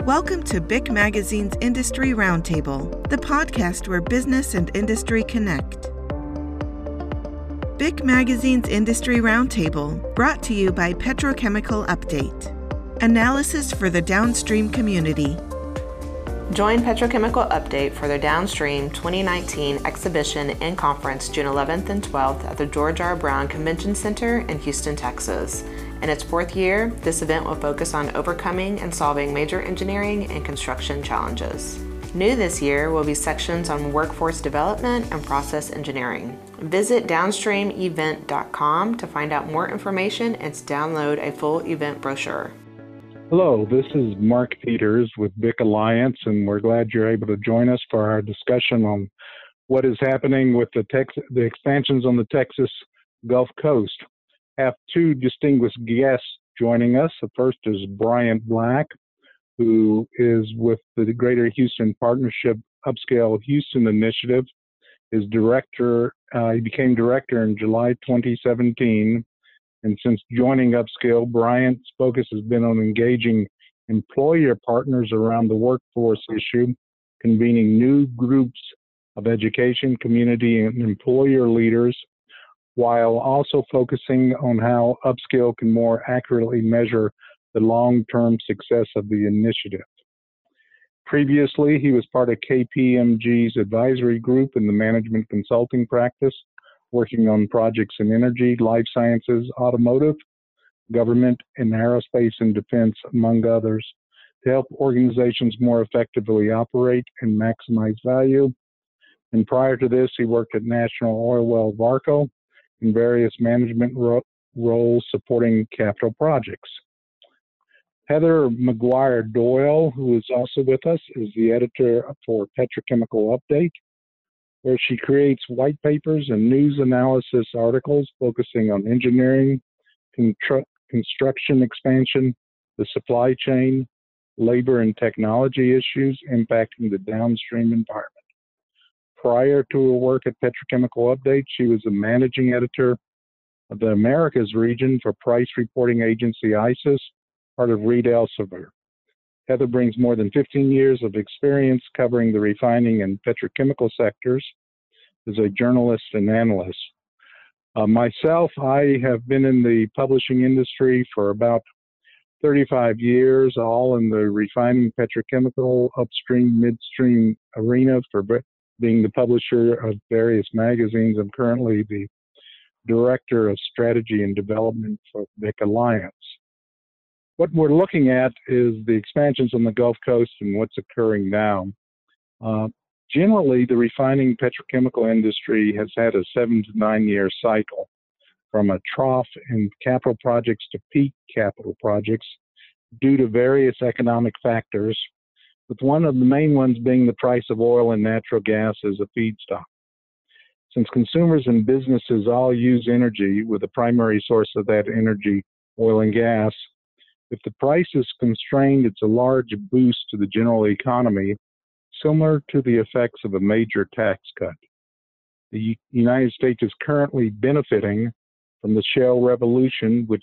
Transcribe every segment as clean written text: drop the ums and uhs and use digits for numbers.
Welcome to BIC Magazine's Industry Roundtable, the podcast where business and industry connect. BIC Magazine's Industry Roundtable, brought to you by Petrochemical Update. Analysis for the downstream community. Join Petrochemical Update for their Downstream 2019 exhibition and conference June 11th and 12th at the George R. Brown Convention Center in Houston, Texas. In its fourth year, this event will focus on overcoming and solving major engineering and construction challenges. New this year will be sections on workforce development and process engineering. Visit downstreamevent.com to find out more information and to download a full event brochure. Hello, this is Mark Peters with BIC Alliance, and we're glad you're able to join us for our discussion on what is happening with the expansions on the Texas Gulf Coast. I have two distinguished guests joining us. The first is Bryant Black, who is with the Greater Houston Partnership Upscale Houston Initiative. He became director in July 2017. And since joining Upscale, Bryant's focus has been on engaging employer partners around the workforce issue, convening new groups of education, community, and employer leaders, while also focusing on how Upscale can more accurately measure the long-term success of the initiative. Previously, he was part of KPMG's advisory group in the management consulting practice, working on projects in energy, life sciences, automotive, government, and aerospace and defense, among others, to help organizations more effectively operate and maximize value. And prior to this, he worked at National Oilwell Varco in various management roles supporting capital projects. Heather McGuire Doyle, who is also with us, is the editor for Petrochemical Update, where she creates white papers and news analysis articles focusing on engineering, construction expansion, the supply chain, labor and technology issues impacting the downstream environment. Prior to her work at Petrochemical Update, she was the managing editor of the Americas region for price reporting agency ICIS, part of Reed Elsevier. Heather brings more than 15 years of experience covering the refining and petrochemical sectors as a journalist and analyst. Myself, I have been in the publishing industry for about 35 years, all in the refining, petrochemical, upstream, midstream arena for being the publisher of various magazines. I'm currently the Director of Strategy and Development for BIC Alliance. What we're looking at is the expansions on the Gulf Coast and what's occurring now. Generally, the refining petrochemical industry has had a 7 to 9 year cycle from a trough in capital projects to peak capital projects due to various economic factors, with one of the main ones being the price of oil and natural gas as a feedstock. Since consumers and businesses all use energy, with the primary source of that energy oil and gas, if the price is constrained, it's a large boost to the general economy, similar to the effects of a major tax cut. The United States is currently benefiting from the shale revolution, which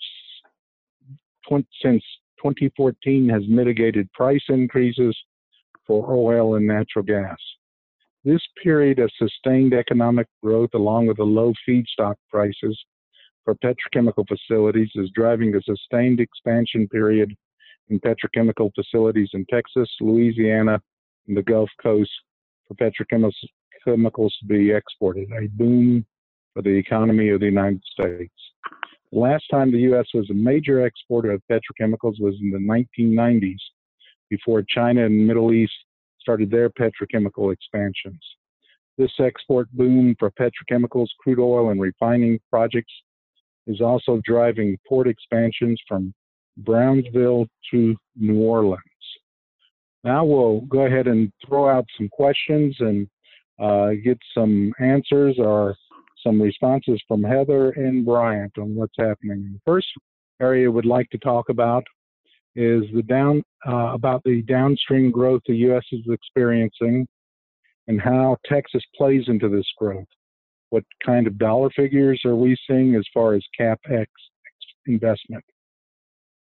since 2014 has mitigated price increases for oil and natural gas. This period of sustained economic growth, along with the low feedstock prices for petrochemical facilities, is driving a sustained expansion period in petrochemical facilities in Texas, Louisiana, and the Gulf Coast for petrochemicals to be exported, a boom for the economy of the United States. The last time the U.S. was a major exporter of petrochemicals was in the 1990s, before China and the Middle East started their petrochemical expansions. This export boom for petrochemicals, crude oil, and refining projects is also driving port expansions from Brownsville to New Orleans. Now we'll go ahead and throw out some questions and get some answers or some responses from Heather and Bryant on what's happening. The first area we'd like to talk about is about the downstream growth the U.S. is experiencing and how Texas plays into this growth. What kind of dollar figures are we seeing as far as CapEx investment?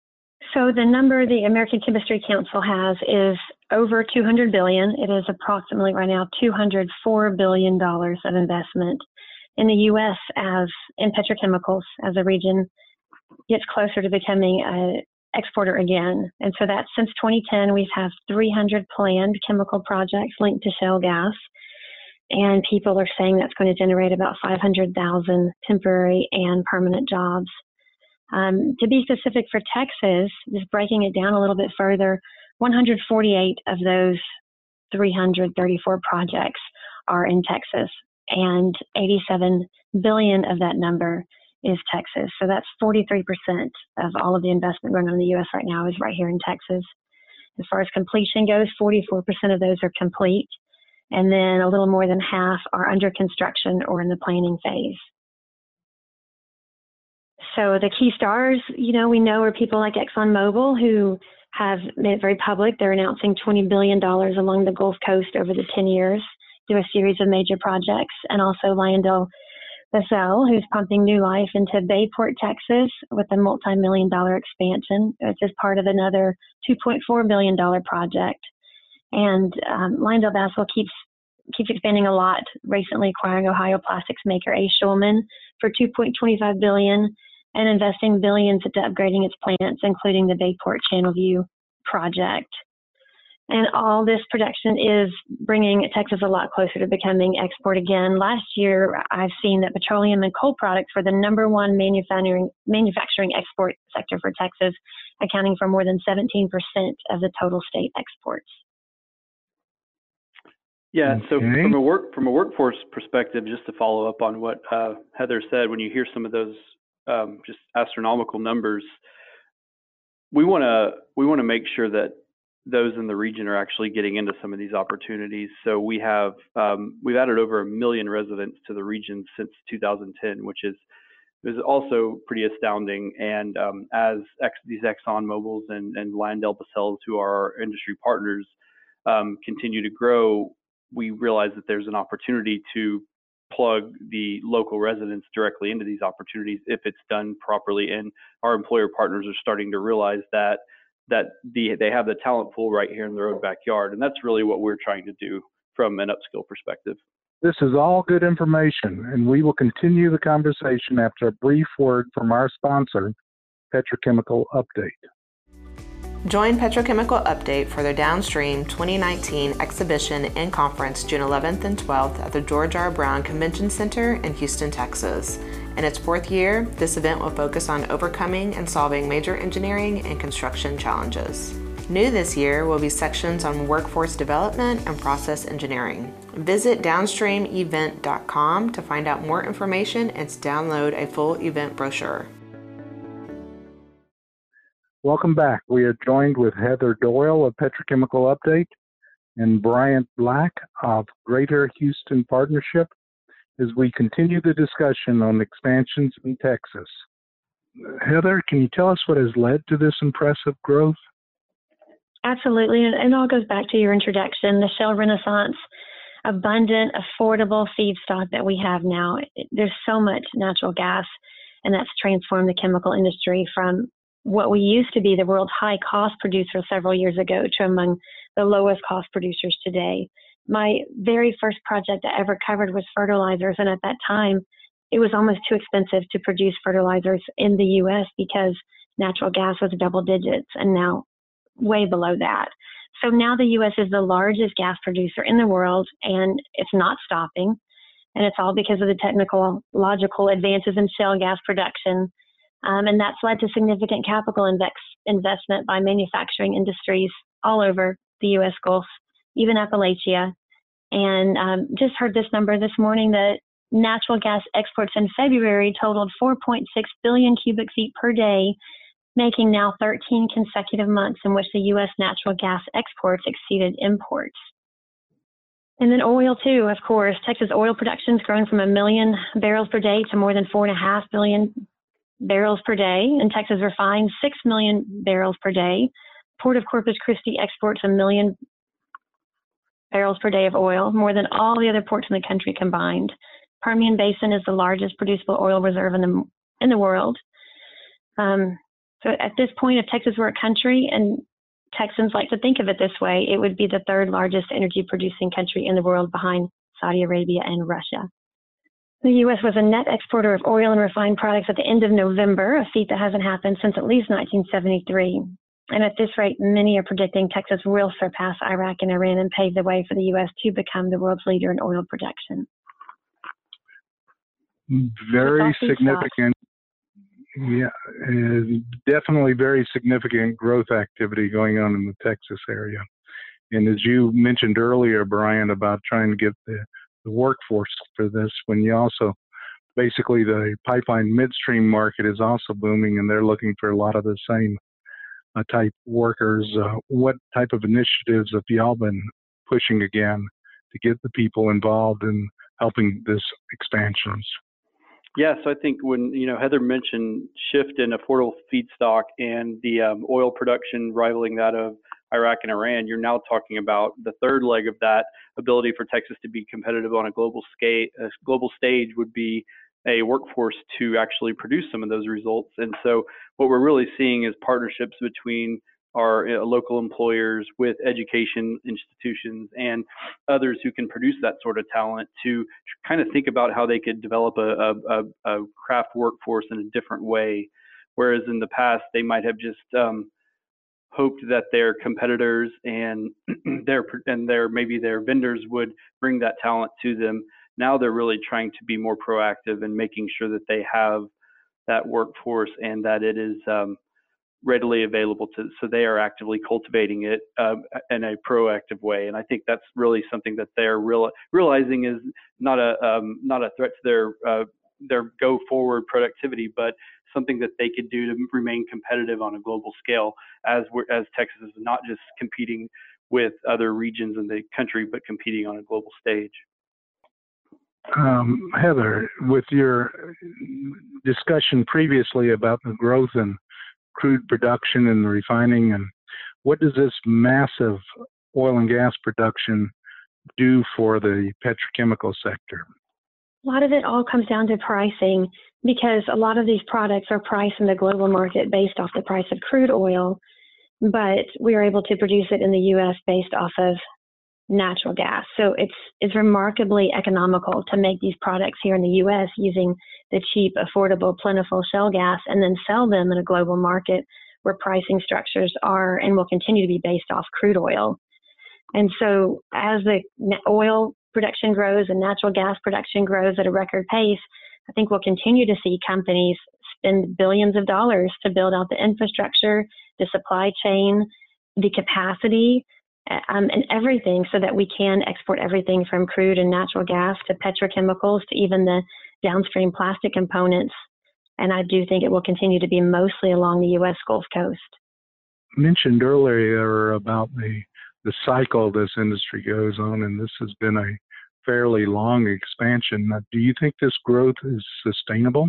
So the number the American Chemistry Council has is over 200 billion. It is approximately right now $204 billion of investment in the U.S. as in petrochemicals as a region gets closer to becoming an exporter again. And so that since 2010, we've had 300 planned chemical projects linked to shale gas. And people are saying that's going to generate about 500,000 temporary and permanent jobs. To be specific for Texas, just breaking it down a little bit further, 148 of those 334 projects are in Texas, and 87 billion of that number is Texas. So that's 43% of all of the investment going on in the U.S. right now is right here in Texas. As far as completion goes, 44% of those are complete, and then a little more than half are under construction or in the planning phase. So the key stars, we know are people like ExxonMobil, who have made it very public. They're announcing $20 billion along the Gulf Coast over the 10 years through a series of major projects, and also LyondellBasell, who's pumping new life into Bayport, Texas, with a multi-million-dollar expansion, which is part of another $2.4 billion project. And LyondellBasell keeps expanding a lot, recently acquiring Ohio plastics maker A. Schulman for $2.25 billion and investing billions into upgrading its plants, including the Bayport Channelview project. And all this production is bringing Texas a lot closer to becoming export again. Last year, I've seen that petroleum and coal products were the #1 manufacturing export sector for Texas, accounting for more than 17% of the total state exports. Yeah, so from a workforce perspective, just to follow up on what Heather said, when you hear some of those just astronomical numbers, we want to make sure that those in the region are actually getting into some of these opportunities. So we've added over 1 million residents to the region since 2010, which is also pretty astounding. And as these ExxonMobils and LyondellBasell, who are our industry partners, continue to grow, we realize that there's an opportunity to plug the local residents directly into these opportunities if it's done properly. And our employer partners are starting to realize that they have the talent pool right here in their own backyard. And that's really what we're trying to do from an upskill perspective. This is all good information, and we will continue the conversation after a brief word from our sponsor, Petrochemical Update. Join Petrochemical Update for their Downstream 2019 exhibition and conference June 11th and 12th at the George R. Brown Convention Center in Houston, Texas. In its 4th year, this event will focus on overcoming and solving major engineering and construction challenges. New this year will be sections on workforce development and process engineering. Visit downstreamevent.com to find out more information and to download a full event brochure. Welcome back. We are joined with Heather Doyle of Petrochemical Update and Bryant Black of Greater Houston Partnership as we continue the discussion on expansions in Texas. Heather, can you tell us what has led to this impressive growth? Absolutely, and it all goes back to your introduction, the shale renaissance, abundant, affordable feedstock that we have now. There's so much natural gas, and that's transformed the chemical industry from what we used to be the world's high-cost producer several years ago to among the lowest-cost producers today. My very first project I ever covered was fertilizers, and at that time, it was almost too expensive to produce fertilizers in the U.S. because natural gas was double digits, and now way below that. So now the U.S. is the largest gas producer in the world, and it's not stopping. And it's all because of the technological advances in shale gas production. And that's led to significant capital investment by manufacturing industries all over the U.S. Gulf, even Appalachia. And just heard this number this morning that natural gas exports in February totaled 4.6 billion cubic feet per day, making now 13 consecutive months in which the U.S. natural gas exports exceeded imports. And then oil too, of course. Texas oil production's grown from 1 million barrels per day to more than 4.5 billion barrels per day, and Texas refines 6 million barrels per day. Port of Corpus Christi exports 1 million barrels per day of oil, more than all the other ports in the country combined. Permian Basin is the largest producible oil reserve in the world. So at this point, if Texas were a country, and Texans like to think of it this way, it would be the third largest energy producing country in the world behind Saudi Arabia and Russia. The U.S. was a net exporter of oil and refined products at the end of November, a feat that hasn't happened since at least 1973. And at this rate, many are predicting Texas will surpass Iraq and Iran and pave the way for the U.S. to become the world's leader in oil production. Very significant. Yeah, definitely very significant growth activity going on in the Texas area. And as you mentioned earlier, Brian, about trying to get the workforce for this, when you also, basically the pipeline midstream market is also booming, and they're looking for a lot of the same type workers. What type of initiatives have y'all been pushing again to get the people involved in helping this expansions? Yeah, so I think when Heather mentioned shift in affordable feedstock and the oil production rivaling that of Iraq and Iran, you're now talking about the third leg of that ability for Texas to be competitive on a global stage would be a workforce to actually produce some of those results. And so what we're really seeing is partnerships between our local employers with education institutions and others who can produce that sort of talent to kind of think about how they could develop a craft workforce in a different way. Whereas in the past, they might have just hoped that their competitors and maybe their vendors would bring that talent to them. Now they're really trying to be more proactive and making sure that they have that workforce and that it is readily available so they are actively cultivating it in a proactive way. And I think that's really something that they're realizing is not a threat to their go forward productivity, but something that they could do to remain competitive on a global scale as Texas is not just competing with other regions in the country, but competing on a global stage. Heather, with your discussion previously about the growth in crude production and refining, and what does this massive oil and gas production do for the petrochemical sector? A lot of it all comes down to pricing, because a lot of these products are priced in the global market based off the price of crude oil, but we are able to produce it in the U.S. based off of natural gas. So it's remarkably economical to make these products here in the U.S. using the cheap, affordable, plentiful shale gas and then sell them in a global market where pricing structures are and will continue to be based off crude oil. And so as the oil production grows and natural gas production grows at a record pace, I think we'll continue to see companies spend billions of dollars to build out the infrastructure, the supply chain, the capacity, and everything so that we can export everything from crude and natural gas to petrochemicals to even the downstream plastic components. And I do think it will continue to be mostly along the U.S. Gulf Coast. Mentioned earlier about the cycle this industry goes on, and this has been a fairly long expansion. Do you think this growth is sustainable?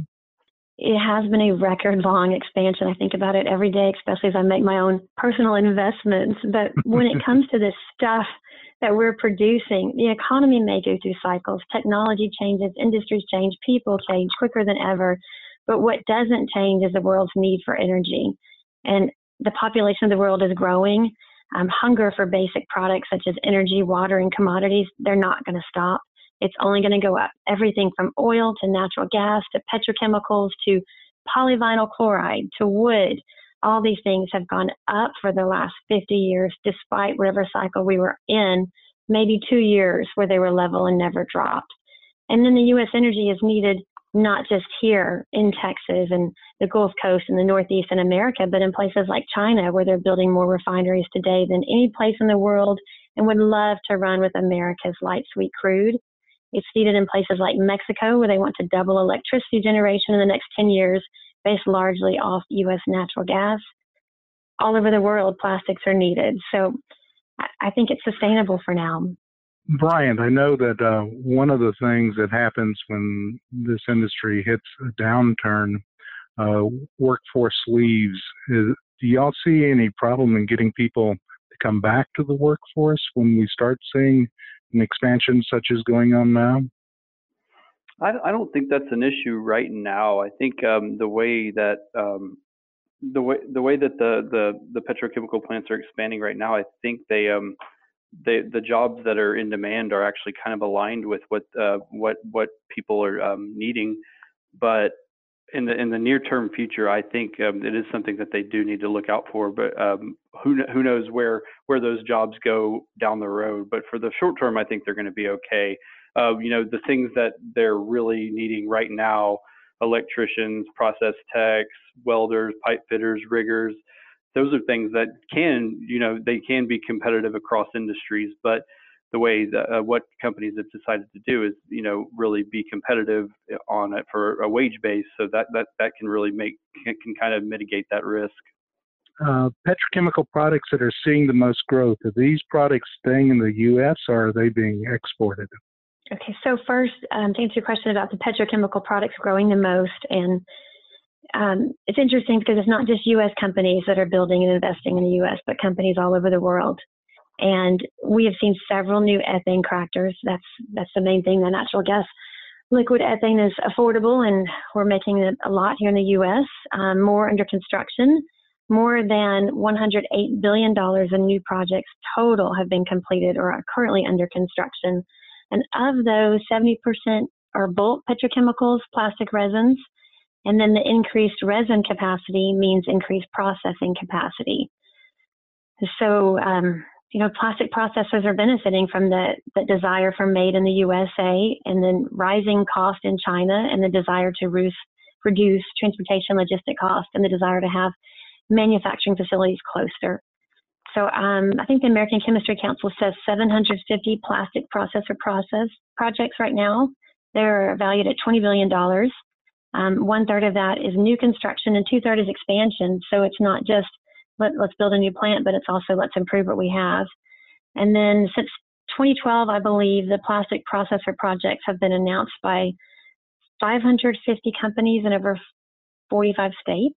It has been a record-long expansion. I think about it every day, especially as I make my own personal investments. But when it comes to this stuff that we're producing, the economy may go through cycles. Technology changes, industries change, people change quicker than ever. But what doesn't change is the world's need for energy. And the population of the world is growing. Hunger for basic products such as energy, water, and commodities, they're not going to stop. It's only going to go up. Everything from oil to natural gas to petrochemicals to polyvinyl chloride to wood. All these things have gone up for the last 50 years, despite whatever cycle we were in, maybe 2 years where they were level and never dropped. And then the U.S. energy is needed not just here in Texas and the Gulf Coast and the Northeast in America, but in places like China, where they're building more refineries today than any place in the world and would love to run with America's light sweet crude. It's needed in places like Mexico, where they want to double electricity generation in the next 10 years, based largely off U.S. natural gas. All over the world, plastics are needed. So I think it's sustainable for now. Brian, I know that one of the things that happens when this industry hits a downturn, workforce leaves. Do y'all see any problem in getting people to come back to the workforce when we start seeing an expansion such as going on now? I don't think that's an issue right now. I think the way that the way that the petrochemical plants are expanding right now, I think the jobs that are in demand are actually kind of aligned with what people are needing. But in the near term future, I think it is something that they do need to look out for. But who knows where those jobs go down the road? But for the short term, I think they're going to be okay. The things that they're really needing right now: electricians, process techs, welders, pipe fitters, riggers. Those are things that they can be competitive across industries, but the way that what companies have decided to do is, really be competitive on it for a wage base, so that can really can kind of mitigate that risk. Petrochemical products that are seeing the most growth, are these products staying in the U.S. or are they being exported? Okay, so first, to answer your question about the petrochemical products growing the most, and it's interesting because it's not just U.S. companies that are building and investing in the U.S., but companies all over the world. And we have seen several new ethane crackers. That's the main thing. The natural gas liquid ethane is affordable, and we're making it a lot here in the U.S. More under construction. More than $108 billion in new projects total have been completed or are currently under construction. And of those, 70% are bulk petrochemicals, plastic resins. And then the increased resin capacity means increased processing capacity. So, plastic processors are benefiting from the desire for made in the USA, and then rising cost in China, and the desire to reduce transportation logistic costs, and the desire to have manufacturing facilities closer. So I think the American Chemistry Council says 750 plastic processor projects right now. They're valued at $20 billion. 1/3 of that is new construction and 2/3 is expansion. So it's not just let's build a new plant, but it's also let's improve what we have. And then since 2012, I believe the plastic processor projects have been announced by 550 companies in over 45 states.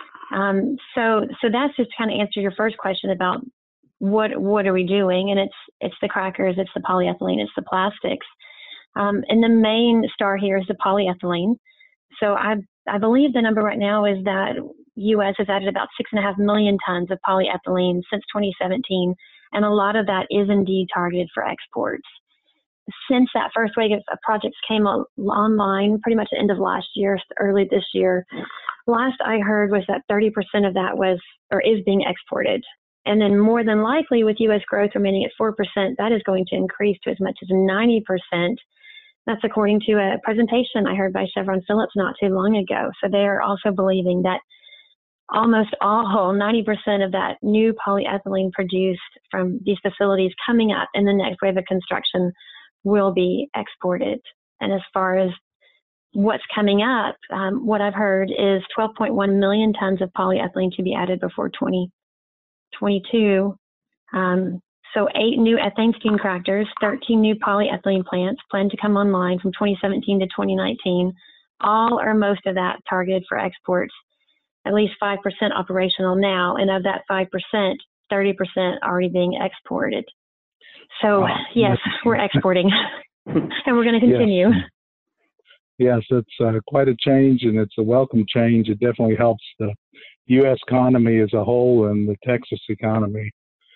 So that's just kind of answer your first question about what are we doing, and it's the crackers, it's the polyethylene, it's the plastics, and the main star here is the polyethylene. So I believe the number right now is that U.S. has added about 6.5 million tons of polyethylene since 2017, and a lot of that is indeed targeted for exports. Since that first wave of projects came online, pretty much the end of last year, early this year, last I heard was that 30% of that was or is being exported. And then more than likely, with U.S. growth remaining at 4%, that is going to increase to as much as 90%. That's according to a presentation I heard by Chevron Phillips not too long ago. So they are also believing that almost all, 90% of that new polyethylene produced from these facilities coming up in the next wave of construction will be exported. And as far as what's coming up, what I've heard is 12.1 million tons of polyethylene to be added before 2022. So 8 new ethane steam crackers, 13 new polyethylene plants planned to come online from 2017 to 2019. All or most of that targeted for exports, at least 5% operational now. And of that 5%, 30% already being exported. So wow. Yes, we're exporting and we're going to continue. Yes, it's quite a change, and it's a welcome change. It definitely helps the U.S. economy as a whole and the Texas economy.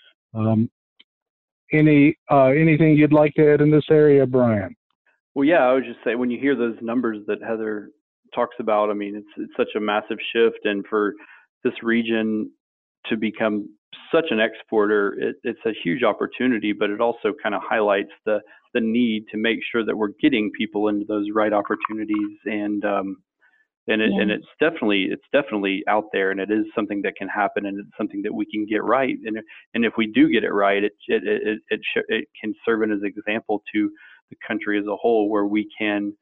Anything you'd like to add in this area, Brian? Well, yeah, I would just say when you hear those numbers that Heather talks about, I mean, it's such a massive shift, and for this region to become such an exporter, it's a huge opportunity, but it also kind of highlights the need to make sure that we're getting people into those right opportunities, and it's definitely out there, and it is something that can happen, and it's something that we can get right, and if we do get it right, it can serve as an example to the country as a whole, where we can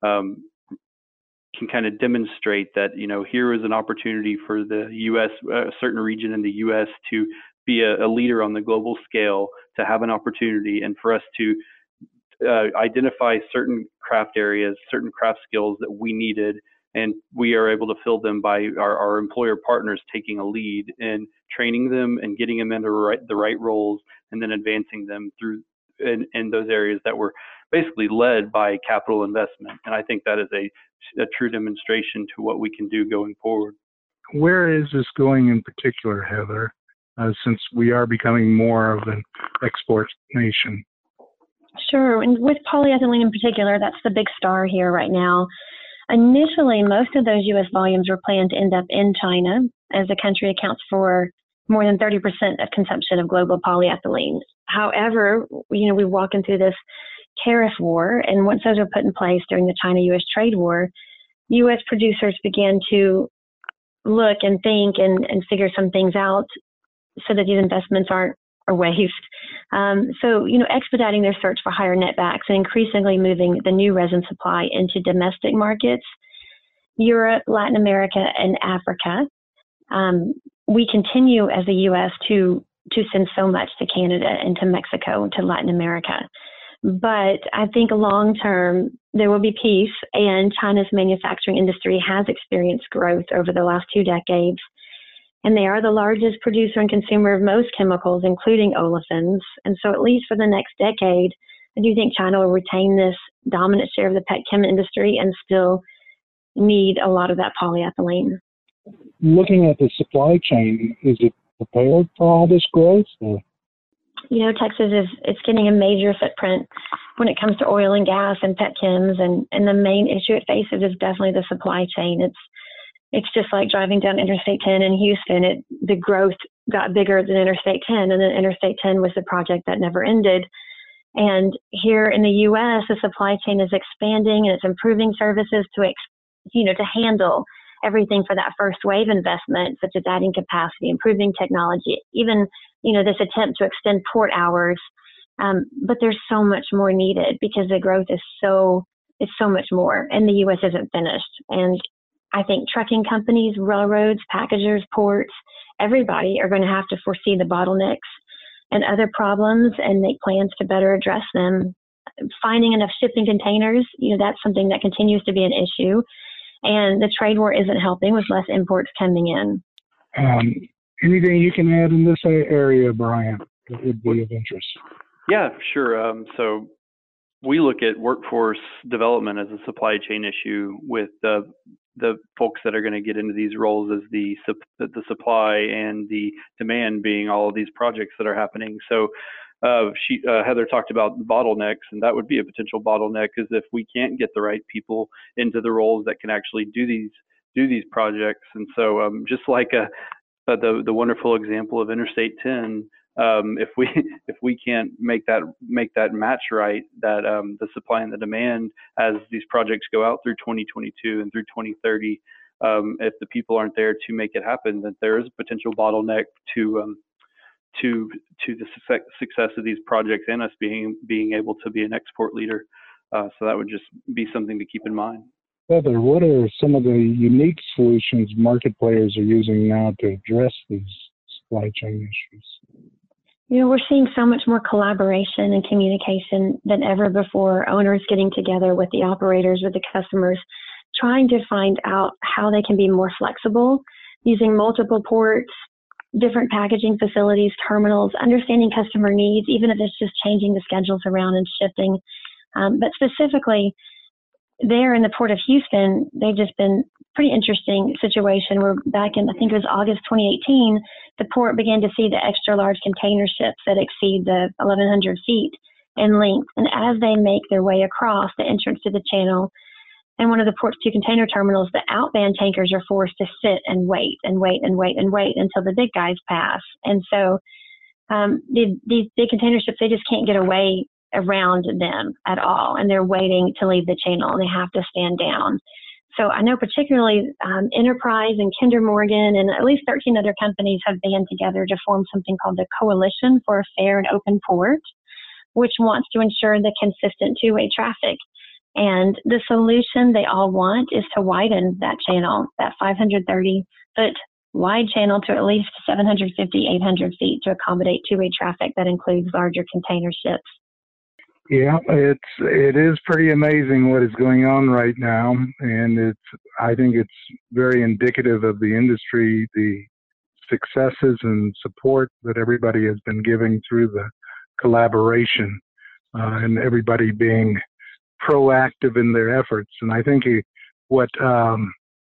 kind of demonstrate that, here is an opportunity for the U.S., a certain region in the U.S. to be a leader on the global scale, to have an opportunity, and for us to identify certain craft areas, certain craft skills that we needed, and we are able to fill them by our employer partners taking a lead and training them and getting them into the right roles, and then advancing them through in those areas that were basically led by capital investment. And I think that is a true demonstration to what we can do going forward. where is this going in particular, Heather, since we are becoming more of an export nation? Sure, and with polyethylene in particular, that's the big star here right now. Initially, most of those U.S. volumes were planned to end up in China, as the country accounts for more than 30% of consumption of global polyethylene. However, we're walking through this tariff war, and once those were put in place during the China-U.S. trade war, U.S. producers began to look and think and figure some things out so that these investments aren't a waste. So, expediting their search for higher netbacks and increasingly moving the new resin supply into domestic markets, Europe, Latin America, and Africa. We continue as the U.S. to send so much to Canada and to Mexico and to Latin America. But I think long term, there will be peace, and China's manufacturing industry has experienced growth over the last 2 decades. And they are the largest producer and consumer of most chemicals, including olefins. And so at least for the next decade, I do think China will retain this dominant share of the petchem industry and still need a lot of that polyethylene. Looking at the supply chain, is it prepared for all this growth? Or? Texas it's getting a major footprint when it comes to oil and gas and petchems. And the main issue it faces is definitely the supply chain. It's just like driving down Interstate 10 in Houston. The growth got bigger than Interstate 10, and then Interstate 10 was the project that never ended. And here in the U.S., the supply chain is expanding, and it's improving services to handle everything for that first wave investment, such as adding capacity, improving technology, even this attempt to extend port hours. But there's so much more needed because the growth is so much more, and the U.S. isn't finished. And I think trucking companies, railroads, packagers, ports, everybody are going to have to foresee the bottlenecks and other problems and make plans to better address them. Finding enough shipping containers, that's something that continues to be an issue. And the trade war isn't helping with less imports coming in. Anything you can add in this area, Brian, that would be of interest? Yeah, sure. So we look at workforce development as a supply chain issue, with the folks that are going to get into these roles as the supply and the demand being all of these projects that are happening. So Heather talked about bottlenecks, and that would be a potential bottleneck, is if we can't get the right people into the roles that can actually do these projects. And so just like the wonderful example of Interstate 10, if we can't make that match right, that the supply and the demand as these projects go out through 2022 and through 2030, if the people aren't there to make it happen, then there is a potential bottleneck to the success of these projects and us being able to be an export leader. So that would just be something to keep in mind. Heather, what are some of the unique solutions market players are using now to address these supply chain issues? We're seeing so much more collaboration and communication than ever before. Owners getting together with the operators, with the customers, trying to find out how they can be more flexible, using multiple ports, different packaging facilities, terminals, understanding customer needs, even if it's just changing the schedules around and shipping. But specifically, there in the Port of Houston, they've just been pretty interesting situation where back in, I think it was August 2018, the port began to see the extra large container ships that exceed the 1,100 feet in length. And as they make their way across the entrance to the channel and one of the port's 2 container terminals, the outbound tankers are forced to sit and wait until the big guys pass. And so these big container ships, they just can't get away around them at all, and they're waiting to leave the channel, and they have to stand down. So I know particularly Enterprise and Kinder Morgan and at least 13 other companies have banded together to form something called the Coalition for a Fair and Open Port, which wants to ensure the consistent two-way traffic. And the solution they all want is to widen that channel, that 530-foot wide channel, to at least 750, 800 feet to accommodate two-way traffic that includes larger container ships. Yeah, it is pretty amazing what is going on right now, and I think it's very indicative of the industry, the successes and support that everybody has been giving through the collaboration, and everybody being proactive in their efforts. And I think what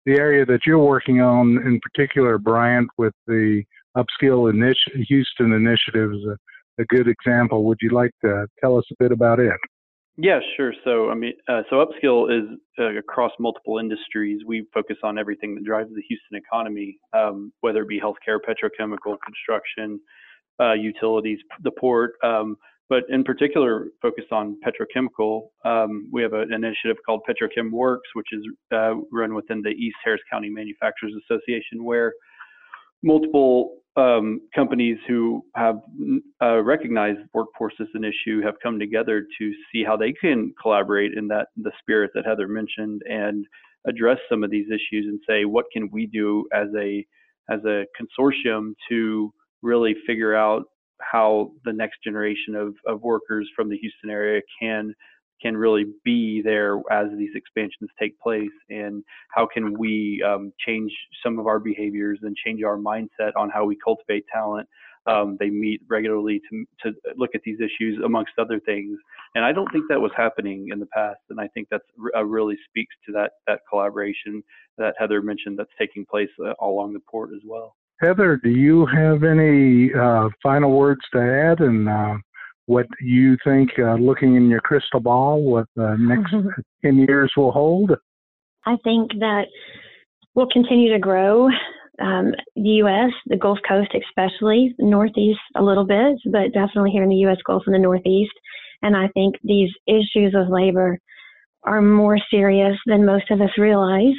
the area that you're working on in particular, Bryant, with the Upskill Houston initiative is a good example. Would you like to tell us a bit about it? Yeah, sure. So, so Upskill is across multiple industries. We focus on everything that drives the Houston economy, whether it be healthcare, petrochemical, construction, utilities, the port, but in particular focused on petrochemical. We have an initiative called Petrochem Works, which is run within the East Harris County Manufacturers Association, where multiple companies who have recognized workforce as an issue have come together to see how they can collaborate in the spirit that Heather mentioned and address some of these issues and say, what can we do as a consortium to really figure out how the next generation of workers from the Houston area can really be there as these expansions take place, and how can we change some of our behaviors and change our mindset on how we cultivate talent. They meet regularly to look at these issues, amongst other things. And I don't think that was happening in the past. And I think that's really speaks to that collaboration that Heather mentioned that's taking place along the port as well. Heather, do you have any final words to add, and what you think, looking in your crystal ball, what the next 10 years will hold? I think that we'll continue to grow. The U.S., the Gulf Coast especially, the Northeast a little bit, but definitely here in the U.S. Gulf and the Northeast. And I think these issues of labor are more serious than most of us realize.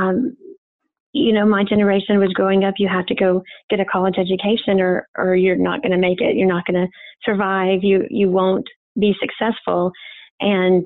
My generation was growing up, you have to go get a college education or you're not going to make it. You're not going to survive. You won't be successful. And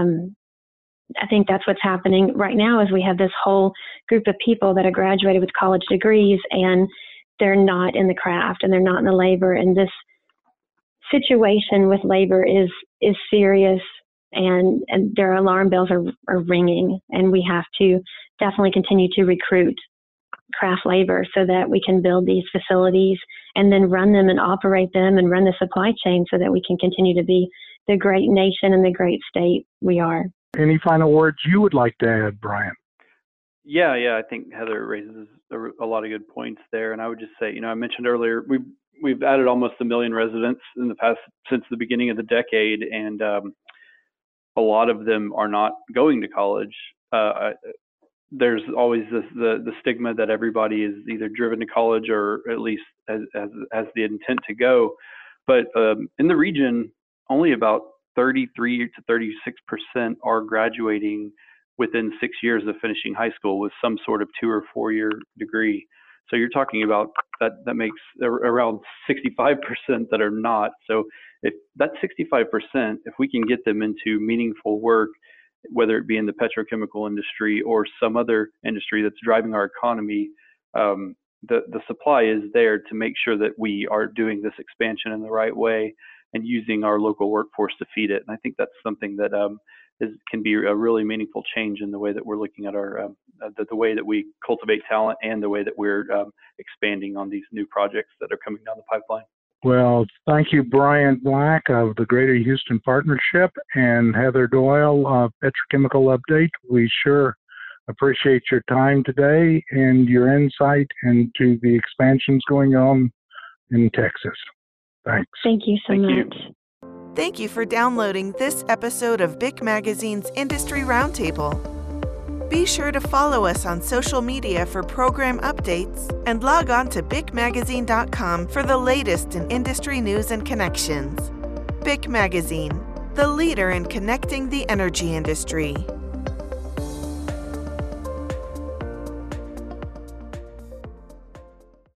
I think that's what's happening right now is we have this whole group of people that are graduated with college degrees and they're not in the craft and they're not in the labor. And this situation with labor is serious, and their alarm bells are ringing, and we have to definitely continue to recruit craft labor so that we can build these facilities and then run them and operate them and run the supply chain so that we can continue to be the great nation and the great state we are. Any final words you would like to add, Bryant? Yeah, I think Heather raises a lot of good points there. And I would just say, I mentioned earlier, we've added almost 1 million residents in the past since the beginning of the decade, and a lot of them are not going to college. There's always the stigma that everybody is either driven to college or at least has the intent to go. But in the region, only about 33 to 36% are graduating within 6 years of finishing high school with some sort of 2 or 4 year degree. So you're talking about that makes around 65% that are not. So if that 65%, if we can get them into meaningful work, whether it be in the petrochemical industry or some other industry that's driving our economy, the supply is there to make sure that we are doing this expansion in the right way and using our local workforce to feed it. And I think that's something that can be a really meaningful change in the way that we're looking at our the way that we cultivate talent and the way that we're expanding on these new projects that are coming down the pipeline. Well, thank you, Bryant Black of the Greater Houston Partnership and Heather Doyle of Petrochemical Update. We sure appreciate your time today and your insight into the expansions going on in Texas. Thanks. Thank you so much. Thank you for downloading this episode of BIC Magazine's Industry Roundtable. Be sure to follow us on social media for program updates and log on to bicmagazine.com for the latest in industry news and connections. BIC Magazine, the leader in connecting the energy industry.